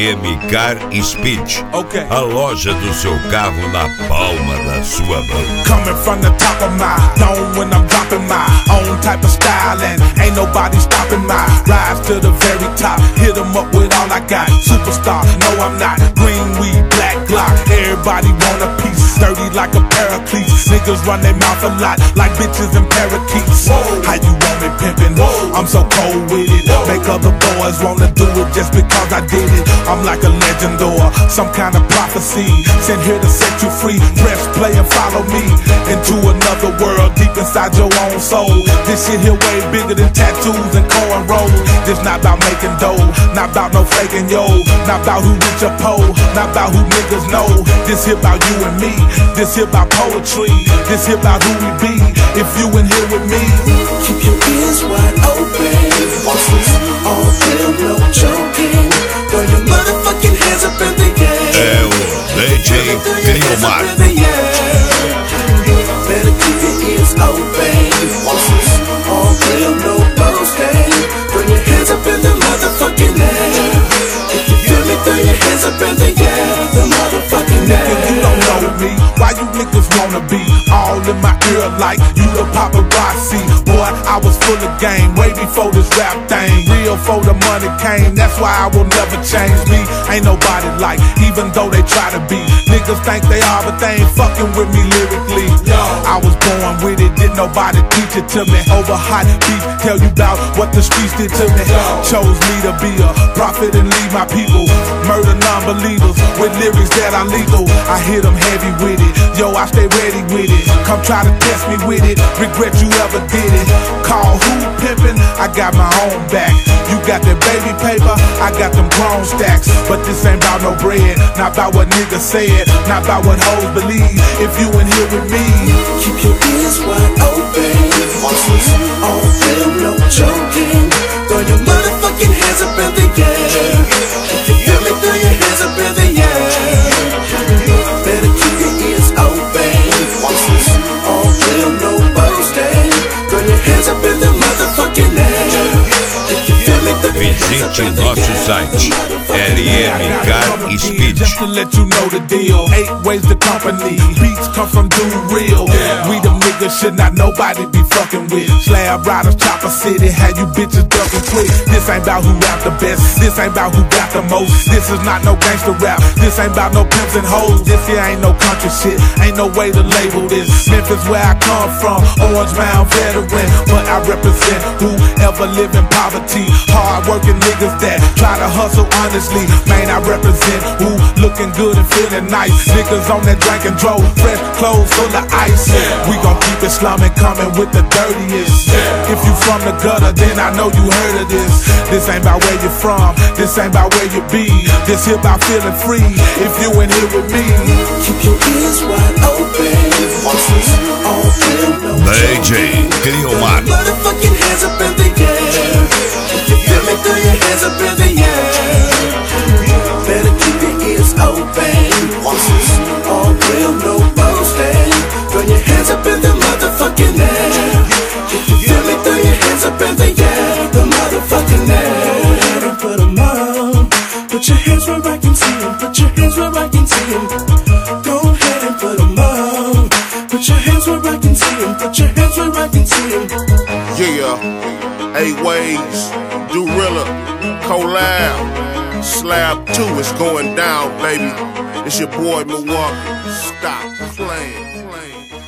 RM Car Speed, a loja do seu carro na palma da sua mão. Coming from the top of my dome when I'm dropping my own type of style, and ain't nobody stopping my rise to the very top. Hit 'em up with all I got. Superstar, no I'm not. Green weed, black Glock. Everybody want a piece. Sturdy like a paraclete. Niggas run their mouth a lot like bitches and parakeets. How you want me pimpin'? I'm so cold with it. Make other boys wanna do it just because I did it. I'm like a legend or some kind of prophecy. Sent here to set you free. Press play and follow me into another world deep inside your own soul. This shit here way bigger than tattoos and cornrows. This not about making dough, not about no faking yo, not about who rich or poor, not about who niggas know. This here about you and me. This here about poetry. This here about who we be. If you in here with me, keep your ears wide open. This is all real, no joking. Throw your motherfucking hands up in the air. É o DJ Criomar. Better keep your ears open. This is all real, no boasting. Throw your hands up in the motherfucking air. If you feel me, throw your hands up in the air. The motherfucking air. you don't know me. Why you niggas wanna be all in my ear like you the paparazzi? Boy, I was full of game way before this rap thing. Real for the money came, that's why I will never change me. Ain't nobody like, even though they try to be. Niggas think they are, but they ain't fucking with me lyrically. I was born with it, didn't nobody teach it to me. Over hot beef, tell you about what the streets did to me. Chose me to be a prophet and lead my people. Murder non-believers with lyrics that are lethal. I hit them heavy with it, yo, I stay ready with it. Come try to test me with it, regret you ever did it. Call who pimpin', I got my own back. You got that baby paper, I got them grown stacks. But this ain't about no bread, not about what niggas said, not about what hoes believe. If you in here with me, keep your ears wide open. This is all real, no joking. Throw your motherfucking hands up in the air. If you feel me, throw your hands up in the air. Better keep your ears open. This is all real, no boasting. Throw your hands up in the motherfucking air. If you feel me, throw your hands up Visite in the nosso air. site RM Car Speed. just to let you know the deal. 8 ways the company. Beats come from Dude Real. We the niggas shit not nobody be fucking with. Slab riders, Chopper City, had you bitches ducking quick. This ain't about who rap the best. This ain't about who got the most. This is not no gangster rap. This ain't about no pimps and hoes. This here ain't no country shit. Ain't no way to label this. Memphis where I come from, Orange Mound veteran. But I represent whoever live in poverty. Hard working niggas that try to hustle honestly. Man, I represent who looking good and feeling nice. Niggas on that drink and drove, fresh clothes full of ice. We gon' keep it slumming, coming with the dirtiest. If you from the gutter, then I know you heard of this. This ain't about where you from, this ain't about where you be. This here about feeling free. If you in here with me, keep your ears wide open. This is all real, no DJ Criomar. motherfucking hands up in the air. If you feel me, throw your hands up in the air. Better keep your ears open. This is all real, no boasting. Throw your hands up in the motherfucking air. If you feel me, throw your hands up in the air. The motherfucking air. Go ahead and put 'em on. Put your hands where I can see 'em. Put your hands where I can see 'em. Go ahead and put 'em on. Put your hands where I can see 'em. Put your hands where I can see 'em. Yeah, 8 ways, Durilla, Collab, Slab 2 is going down, baby. It's your boy Milwaukee. Stop playing.